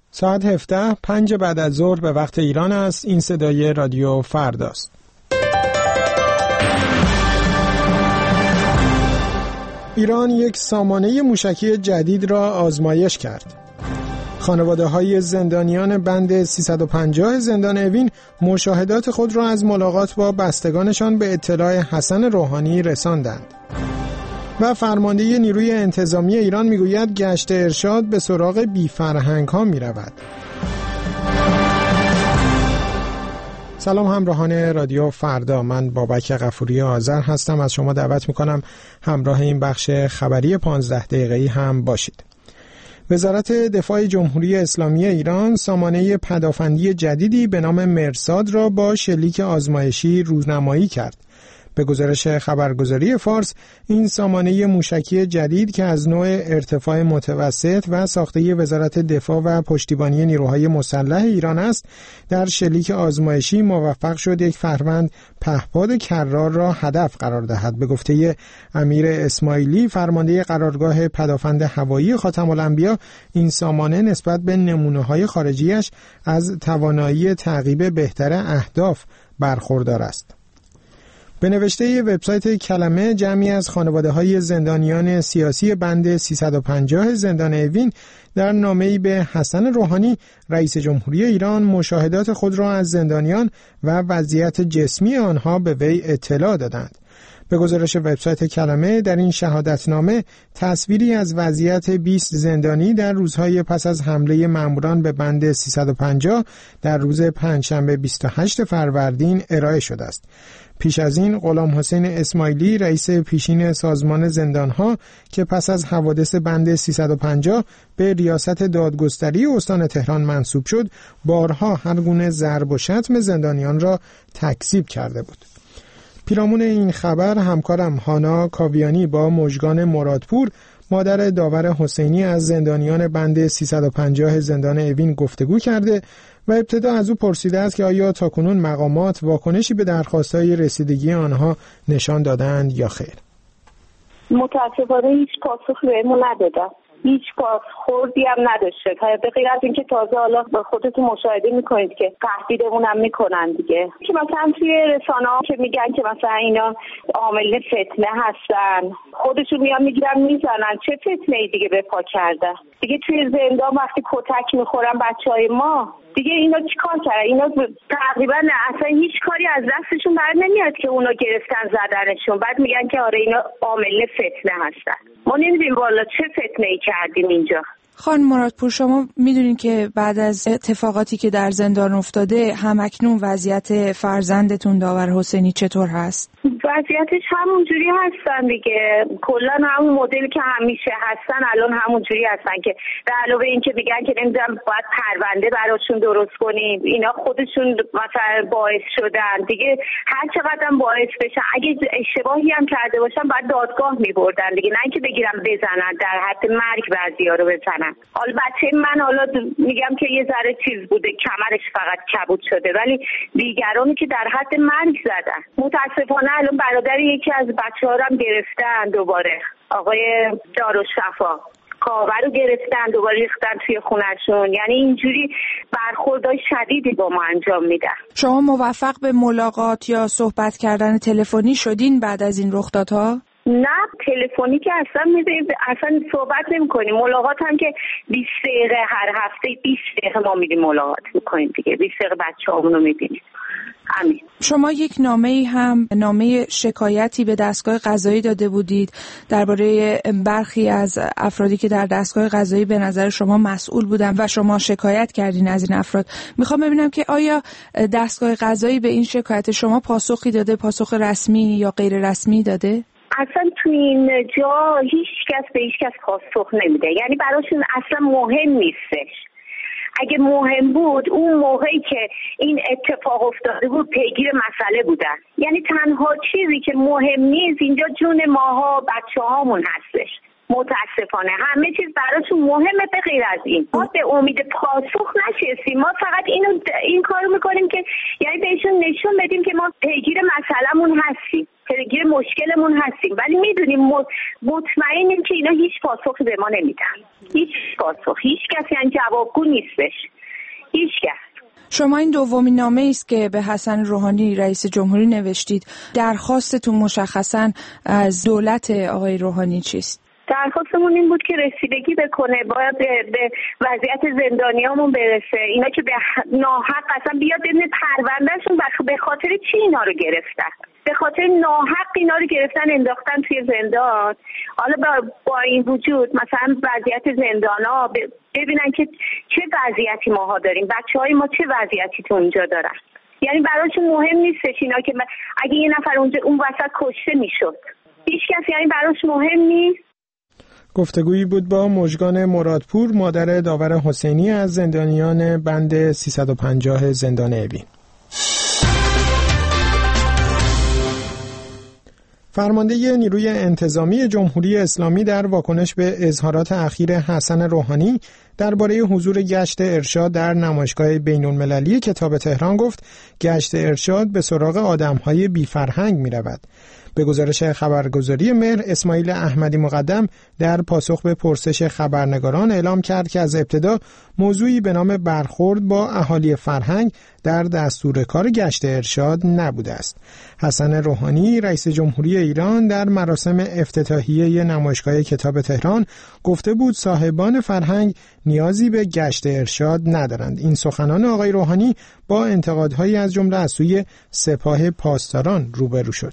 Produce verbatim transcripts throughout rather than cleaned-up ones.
ساعت هفده پنج بعد از ظهر به وقت ایران است. این صدای رادیو فرداست. ایران یک سامانه موشکی جدید را آزمایش کرد. خانواده‌های زندانیان بند سیصد و پنجاه زندان اوین مشاهدات خود را از ملاقات با بستگانشان به اطلاع حسن روحانی رساندند. و فرمانده نیروی انتظامی ایران میگوید گشت ارشاد به سراغ بی‌فرهنگ ها می رود. سلام همراهان رادیو فردا، من بابک غفوری آذر هستم. از شما دعوت میکنم همراه این بخش خبری پانزده دقیقه‌ای هم باشید. وزارت دفاع جمهوری اسلامی ایران سامانه پدافندی جدیدی به نام مرصاد را با شلیک آزمایشی رونمایی کرد. به گزارش خبرگزاری فارس، این سامانه موشکی جدید که از نوع ارتفاع متوسط و ساخته وزارت دفاع و پشتیبانی نیروهای مسلح ایران است، در شلیک آزمایشی موفق شد یک فروند پهپاد کرار را هدف قرار دهد. به گفته امیر اسماعیلی، فرمانده قرارگاه پدافند هوایی خاتم الانبیا، این سامانه نسبت به نمونه‌های خارجیش از توانایی تعقیب بهتر اهداف برخوردار است. به نوشته وبسایت کلمه، جمعی از خانواده‌های زندانیان سیاسی بند سیصد و پنجاه زندان اوین در نامه‌ای به حسن روحانی رئیس جمهوری ایران مشاهدات خود را از زندانیان و وضعیت جسمی آنها به وی اطلاع دادند. به گزارش وبسایت کلمه، در این شهادتنامه تصویری از وضعیت بیست زندانی در روزهای پس از حمله ماموران به بند سیصد و پنجاه در روز پنجشنبه بیست و هشتم فروردین ارائه شده است. پیش از این غلام حسین اسماعیلی، رئیس پیشین سازمان زندانها که پس از حوادث بند سیصد و پنجاه به ریاست دادگستری استان تهران منصوب شد، بارها هر گونه ضرب و شتم زندانیان را تکذیب کرده بود. پیرامون این خبر همکارم هانا کاویانی با مژگان مرادپور، مادر داور حسینی از زندانیان بند سیصد و پنجاه زندان اوین گفتگو کرده و ابتدا از او پرسیده است که آیا تاکنون مقامات واکنشی به درخواست‌های رسیدگی آنها نشان دادند یا خیر؟ متأسفانه هیچ پاسخی بهمون ندادن. هیچ بازخوردی هم نداشته. به غیر از اینکه تازه حالا با خودتون مشاهده میکنید که تهدیدمون هم میکنن دیگه، که مثلا توی رسانه‌ها که میگن که مثلا اینا عامل فتنه هستن، خودشون میان میگیرن میزنن. چه فتنه‌ای دیگه به پا کردن دیگه؟ توی زندان وقتی کتک میخورن بچهای ما دیگه، اینا چیکار کردن؟ اینا تقریبا اصلا هیچ کاری از دستشون بر نمیاد که اونا گرفتن زدنشون، بعد میگن که آره اینا عامل فتنه هستن. ما نمیدونیم والا چه فتنه‌ای کردیم اینجا. خانم مرادپور، شما میدونین که بعد از اتفاقاتی که در زندان افتاده همکنون وضعیت فرزندتون داور حسینی چطور هست؟ وضعیتش همون جوری هستن دیگه، کلا همون مدلی که همیشه هستن الان همون جوری هستن، که به علاوه این که میگن که نمیدونم باید پرونده براشون درست کنیم، اینا خودشون مثلا باعث شدن دیگه، هر چقدر هم باعث بشن اگه اشتباهی هم کرده باشن باید دادگاه میبردن دیگه، نه اینکه بگیرن بزنن، در حد مرگ بعضیا رو بزنن. حالا بچه من حالا میگم که یه ذره چیز بوده، کمرش فقط کبود شده، ولی دیگرانی که در حد مرگ زدن. متاسفانه الان برادر یکی از بچه‌ها رو هم گرفتن دوباره، آقای دارالشفا کاوه رو گرفتن دوباره ریختن توی خونه‌شون. یعنی اینجوری برخوردای شدیدی با ما انجام میدن. شما موفق به ملاقات یا صحبت کردن تلفنی شدین بعد از این رخدادها؟ نه، تلفنی که اصلا می‌ذاریم، اصلا صحبت نمی‌کنیم. ملاقات هم که بیست دقیقه هر هفته بیست دقیقه ما میریم ملاقات می‌کنیم دیگه، بیست دقیقه بچه‌هامون رو می‌بینیم. همین. شما یک نامه‌ای هم، نامه شکایتی به دستگاه قضایی داده بودید درباره برخی از افرادی که در دستگاه قضایی به نظر شما مسئول بودن و شما شکایت کردین از این افراد. میخوام ببینم که آیا دستگاه قضایی به این شکایت شما پاسخی داده، پاسخ رسمی یا غیر رسمی داده؟ اصلا تو این جا هیچ کس به هیچ کس پاسخ نمیده، یعنی براشون اصلا مهم نیستش. اگه مهم بود اون موقعی که این اتفاق افتاده بود پیگیر مسئله بودن. یعنی تنها چیزی که مهم نیست اینجا جون ماها بچه هامون هستش. متاسفانه همه چیز براشون مهمه به غیر از این. ما به امید پاسخ نشستیم، ما فقط اینو این کارو میکنیم که یعنی بهشون نشون بدیم که ما پیگیر مسئلهمون هستیم، پیگیر مشکلمون هستیم، ولی میدونیم مطمئنیم که اینا هیچ پاسخی به ما نمیدن، هیچ پاسخ، هیچ کسی یعنی جوابگو نیستش، هیچ کس. شما این دومین نامه است که به حسن روحانی رئیس جمهوری نوشتید. درخواستتون مشخصاً از دولت آقای روحانی چیست؟ درخواستمون این بود که رسیدگی بکنه، باید به وضعیت زندانیامون برسه. اینا که به ناحق اصلا بیاد ببینه پروندهشون به خاطر چی اینا رو گرفتن، به خاطر ناحق اینا رو گرفتن انداختن توی زندان. حالا با, با این وجود مثلا وضعیت زندانا ببینن که چه وضعیتی ماها داریم، بچهای ما چه وضعیتی تو اونجا دارن. یعنی براشون مهم نیستش اینا که اگه یه نفر اونجا اون وسط کشته میشد، هیچ کسی یعنی براش مهم نیست. گفتگویی بود با مژگان مرادپور، مادر داور حسینی از زندانیان بند سیصد و پنجاه زندان اوین. فرمانده نیروی انتظامی جمهوری اسلامی در واکنش به اظهارات اخیر حسن روحانی درباره حضور گشت ارشاد در نمایشگاه بین‌المللی کتاب تهران گفت گشت ارشاد به سراغ آدم‌های بی‌فرهنگ می‌رود. به گزارش خبرگزاری مهر، اسماعیل احمدی مقدم در پاسخ به پرسش خبرنگاران اعلام کرد که از ابتدا موضوعی به نام برخورد با اهالی فرهنگ در دستور کار گشت ارشاد نبوده است. حسن روحانی رئیس جمهوری ایران در مراسم افتتاحیه نمایشگاه کتاب تهران گفته بود صاحبان فرهنگ نیازی به گشت ارشاد ندارند. این سخنان آقای روحانی با انتقادهایی از جمله از سوی سپاه پاسداران روبرو شد.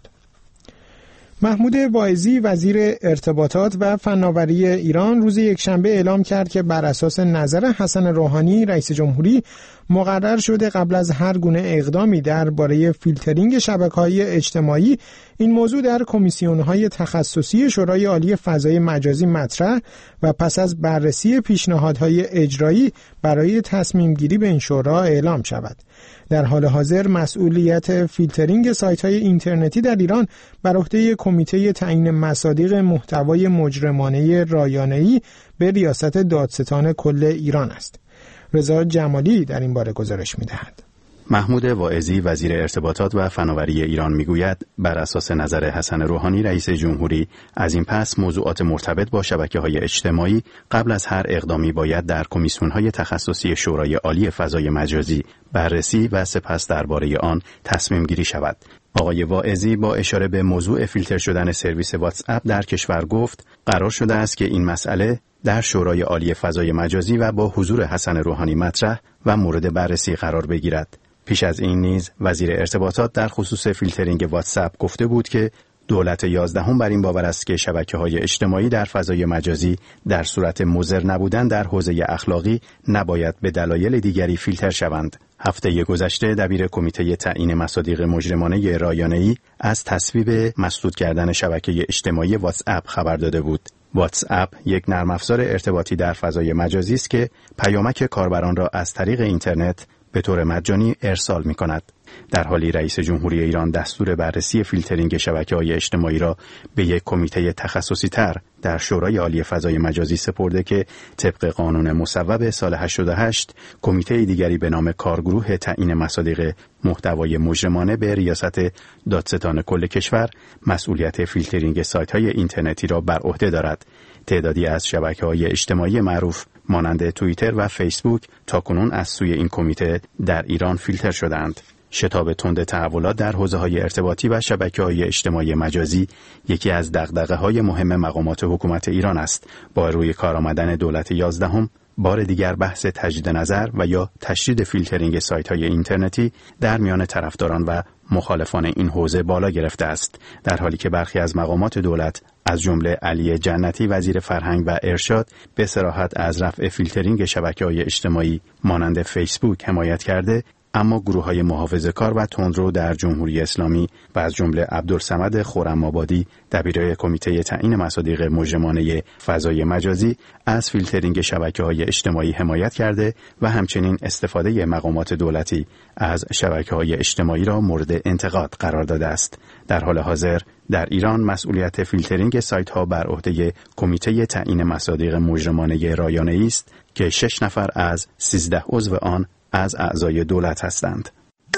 محمود واعظی وزیر ارتباطات و فناوری ایران روز یکشنبه اعلام کرد که بر اساس نظر حسن روحانی رئیس جمهوری مقرر شده قبل از هر گونه اقدامی درباره فیلترینگ شبکه‌های اجتماعی این موضوع در کمیسیون‌های تخصصی شورای عالی فضای مجازی مطرح و پس از بررسی پیشنهادهای اجرایی برای تصمیم گیری به این شورا اعلام شود. در حال حاضر مسئولیت فیلترینگ سایت‌های اینترنتی در ایران بر عهده کمیته تعیین مصادیق محتوای مجرمانه رایانه‌ای به ریاست دادستان کل ایران است. رضا جمالی در این باره گزارش می‌دهد. محمود واعظی وزیر ارتباطات و فناوری ایران میگوید بر اساس نظر حسن روحانی رئیس جمهوری از این پس موضوعات مرتبط با شبکه‌های اجتماعی قبل از هر اقدامی باید در کمیسیون‌های تخصصی شورای عالی فضای مجازی بررسی و سپس درباره آن تصمیم گیری شود. آقای واعظی با اشاره به موضوع فیلتر شدن سرویس واتس اپ در کشور گفت قرار شده است که این مسئله در شورای عالی فضای مجازی و با حضور حسن روحانی مطرح و مورد بررسی قرار بگیرد. پیش از این نیز وزیر ارتباطات در خصوص فیلترینگ واتس اپ گفته بود که دولت یازدهم بر این باور است که شبکه‌های اجتماعی در فضای مجازی در صورت مضر نبودن در حوزه اخلاقی نباید به دلایل دیگری فیلتر شوند. هفته گذشته دبیر کمیته تعیین مصادیق مجرمانه رایانه‌ای از تصویب مسدود کردن شبکه اجتماعی واتس اپ خبر داده بود. واتس اپ یک نرم افزار ارتباطی در فضای مجازی است که پیامک کاربران را از طریق اینترنت به طور مجانی ارسال می کند. در حالی رئیس جمهوری ایران دستور بررسی فیلترینگ شبکه‌های اجتماعی را به یک کمیته تخصصی تر در شورای عالی فضای مجازی سپرده که طبق قانون مصوب سال هشتاد و هشت کمیته دیگری به نام کارگروه تعیین مصادیق محتوای مجرمانه به ریاست دادستان کل کشور مسئولیت فیلترینگ سایت‌های اینترنتی را بر عهده دارد. تعدادی از شبکه‌های اجتماعی معروف مانند توییتر و فیسبوک تاکنون از سوی این کمیته در ایران فیلتر شدند. شتاب تند تحولات در حوزه‌های ارتباطی و شبکه‌های اجتماعی مجازی یکی از دغدغه‌های مهم مقامات حکومت ایران است. با روی کار آمدن دولت یازدهم بار دیگر بحث تجدید نظر و یا تشدید فیلترینگ سایت‌های اینترنتی در میان طرفداران و مخالفان این حوزه بالا گرفته است، در حالی که برخی از مقامات دولت از جمله علی جنتی وزیر فرهنگ و ارشاد به صراحت از رفع فیلترینگ شبکه‌های اجتماعی مانند فیسبوک حمایت کرده، اما گروه‌های محافظه‌کار و تندرو در جمهوری اسلامی و از جمله عبدالصمد خرم‌آبادی دبیر کمیته تعیین مصادیق مجرمانه فضای مجازی از فیلترینگ شبکه‌های اجتماعی حمایت کرده و همچنین استفاده مقامات دولتی از شبکه‌های اجتماعی را مورد انتقاد قرار داده است. در حال حاضر در ایران مسئولیت فیلترینگ سایت‌ها بر عهده کمیته تعیین مصادیق مجرمانه رایانه‌ای است که شش نفر از سیزده عضو آن از اعضای دولت هستند.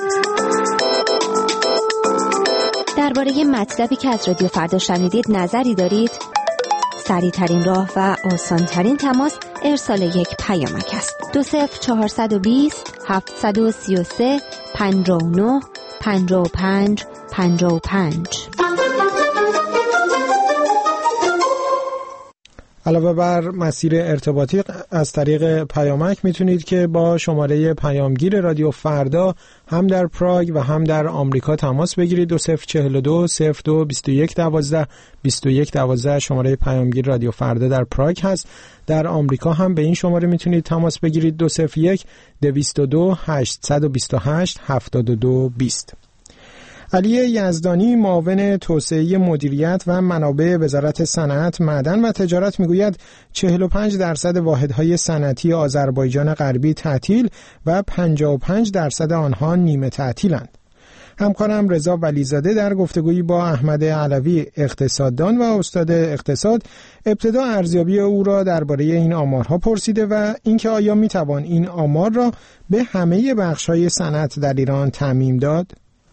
درباره مطلبی که از رادیو فردا شنیدید نظری دارید؟ سریع‌ترین راه و آسان‌ترین تماس ارسال یک پیامک است. دو صفر چهارصد و بیست هفتصد و سی و سه پنجاه و نه پنجاه و پنج پنجاه و پنج. علاوه بر مسیر ارتباطی از طریق پیامک میتونید که با شماره پیامگیر رادیو فردا هم در پراگ و هم در آمریکا تماس بگیرید. دو صفر چهل و دو صفر دو بیست و یک دوازده بیست و یک دوازده شماره پیامگیر رادیو فردا در پراگ هست. در آمریکا هم به این شماره میتونید تماس بگیرید. دو صفر یک دویست و دو هشتصد و بیست و هشت هفتاد و دو بیست. علی یزدانی معاون توسعه مدیریت و منابع وزارت صنعت، معدن و تجارت میگوید چهل و پنج درصد واحدهای صنعتی آذربایجان غربی تعطیل و پنجاه و پنج درصد آنها نیمه تعطیلند. همکارم رضا ولیزاده در گفتگویی با احمد علوی اقتصاددان و استاد اقتصاد ابتدا ارزیابی او را درباره این آمارها پرسیده و اینکه آیا میتوان این آمار را به همه بخش‌های صنعت در ایران تعمیم داد؟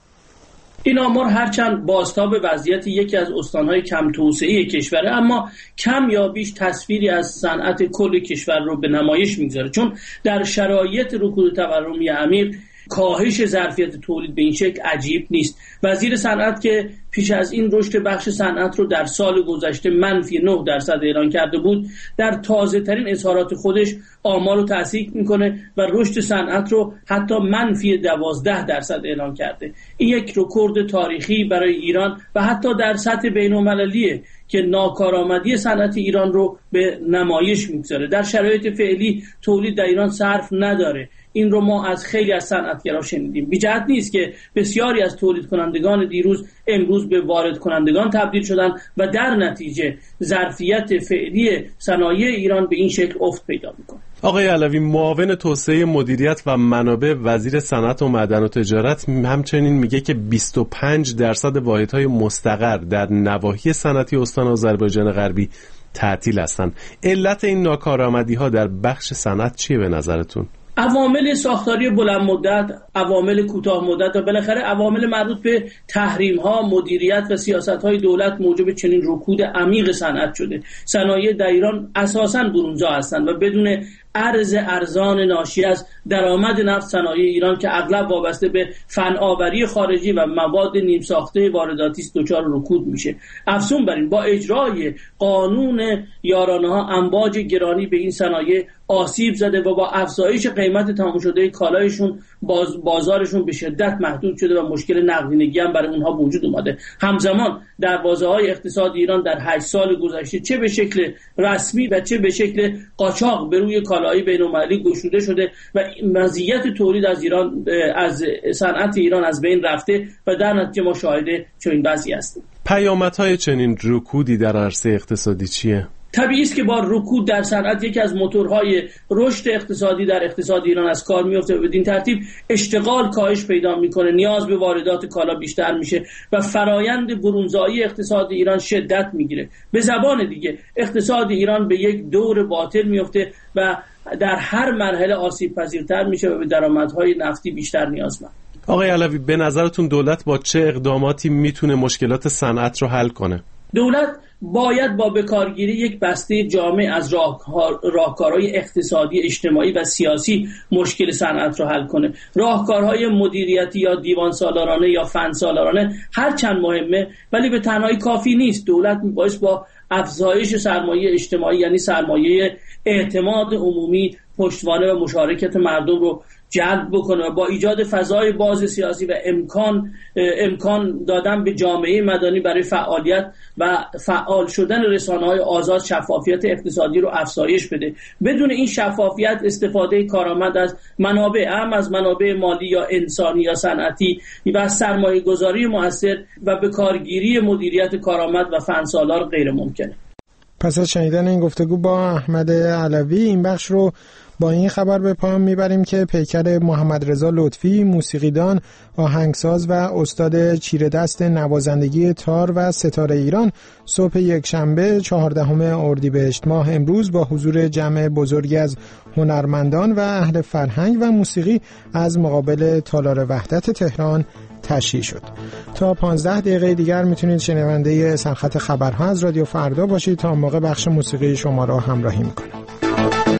این آمار هرچند بازتاب وضعیت یکی از استانهای کم توسعه کشوره، اما کم یا بیش تصویری از صنعت کل کشور رو به نمایش میگذاره، چون در شرایط رکود تورمی عمیق کاهش ظرفیت تولید به این شکل عجیب نیست. وزیر صنعت که پیش از این رشد بخش صنعت رو در سال گذشته منفی نه درصد اعلان کرده بود، در تازه ترین اظهارات خودش آمار رو تصحیح میکنه و رشد صنعت رو حتی منفی دوازده درصد اعلان کرده. این یک رکورد تاریخی برای ایران و حتی در سطح بین‌المللیه که ناکارآمدی صنعت ایران رو به نمایش میگذاره. در شرایط فعلی تولید در ایران صرف نداره. این رو ما از خیلی از صنعتگرا شنیدیم. بی جهت نیست که بسیاری از تولید کنندگان دیروز امروز به وارد کنندگان تبدیل شدن و در نتیجه ظرفیت فعلی صنایع ایران به این شکل افت پیدا میکنه. آقای علوی، معاون توسعه مدیریت و منابع وزیر صنعت و معدن و تجارت همچنین میگه که بیست و پنج درصد واحدهای مستقر در نواحی صنعتی استان آذربایجان غربی تعطیل هستند. علت این ناکارآمدی‌ها در بخش صنعت چیه به نظرتون؟ عوامل ساختاری بلند مدت، عوامل کوتاه مدت و بالاخره عوامل مربوط به تحریم ها، مدیریت و سیاست های دولت موجب چنین رکود عمیق صنعت شده. صنایع در ایران اساساً برونزا هستند و بدون ارز ارزان ناشی از درآمد نفت صنایع ایران که اغلب وابسته به فناوری خارجی و مواد نیم ساخته وارداتی است دچار رکود میشه. افزون بر این با اجرای قانون یارانه ها امواج گرانی به این صنایع آسیب زده و با افزایش قیمت تمام شده کالایشون باز بازارشون به شدت محدود شده و مشکل نقدینگی هم برای اونها وجود اومده. همزمان دروازه‌های اقتصاد ایران در هشت سال گذشته چه به شکل رسمی و چه به شکل قاچاق به روی کالاهای بین‌المللی گشوده شده و مزیت تولید از ایران از صنعت ایران از بین رفته و در نتیجه ما شاهد چنین وضعی هستیم. پیامدهای چنین رکودی در عرصه اقتصادی چیه؟ طبیعی است که با رکود در صنعت یکی از موتورهای رشد اقتصادی در اقتصاد ایران از کار میفته و بدین ترتیب اشتغال کاهش پیدا میکنه، نیاز به واردات کالا بیشتر میشه و فرایند برونزایی اقتصاد ایران شدت میگیره. به زبان دیگه اقتصاد ایران به یک دور باطل میفته و در هر مرحله آسیب پذیرتر میشه و به درآمدهای نفتی بیشتر نیازمند. آقای علوی، به نظرتون دولت با چه اقداماتی میتونه مشکلات صنعت رو حل کنه؟ دولت باید با بکارگیری یک بسته جامع از راهکارهای اقتصادی، اجتماعی و سیاسی مشکل صنعت را حل کنه. راهکارهای مدیریتی یا دیوان سالارانه یا فن سالارانه هرچند مهمه ولی به تنهایی کافی نیست. دولت باید با افزایش سرمایه اجتماعی یعنی سرمایه اعتماد عمومی پشتوانه و مشارکت مردم رو جلب بکنه و با ایجاد فضای باز سیاسی و امکان امکان دادن به جامعه مدنی برای فعالیت و فعال شدن رسانه‌های آزاد شفافیت اقتصادی رو افزایش بده. بدون این شفافیت استفاده کارآمد از منابع اهم از منابع مالی یا انسانی یا صنعتی و سرمایه گذاری مؤثر و به کارگیری مدیریت کارآمد و فنسالار غیر ممکنه. پس از شنیدن این گفتگو با احمد علوی این بخش رو با این خبر به پایان میبریم که پیکر محمد رضا لطفی، موسیقیدان، آهنگساز و استاد چیره دست نوازندگی تار و ستاره ایران، صبح یک شنبه چهاردهم اردیبهشت ماه امروز با حضور جمع بزرگی از هنرمندان و اهل فرهنگ و موسیقی از مقابل تالار وحدت تهران تشییع شد. تا پانزده دقیقه دیگر میتونید شنونده سرخط خبرها از رادیو فردا باشید. تا موقع بخش موسیقی شما را همراهی میکنم.